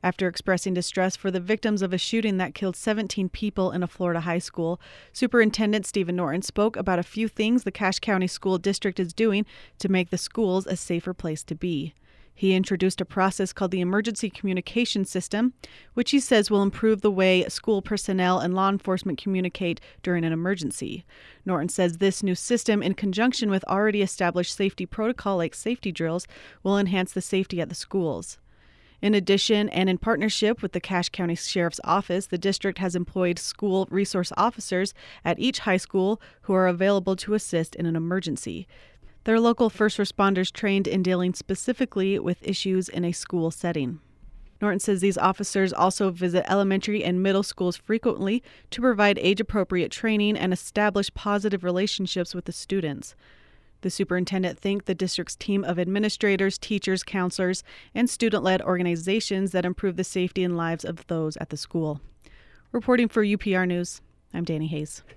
After expressing distress for the victims of a shooting that killed 17 people in a Florida high school, Superintendent Stephen Norton spoke about a few things the Cache County School District is doing to make the schools a safer place to be. He introduced a process called the Emergency Communication System, which he says will improve the way school personnel and law enforcement communicate during an emergency. Norton says this new system, in conjunction with already established safety protocol like safety drills, will enhance the safety at the schools. In addition, and in partnership with the Cache County Sheriff's Office, the district has employed school resource officers at each high school who are available to assist in an emergency. They're local first responders trained in dealing specifically with issues in a school setting. Norton says these officers also visit elementary and middle schools frequently to provide age-appropriate training and establish positive relationships with the students. The superintendent thanked the district's team of administrators, teachers, counselors, and student-led organizations that improve the safety and lives of those at the school. Reporting for UPR News, I'm Danny Hayes.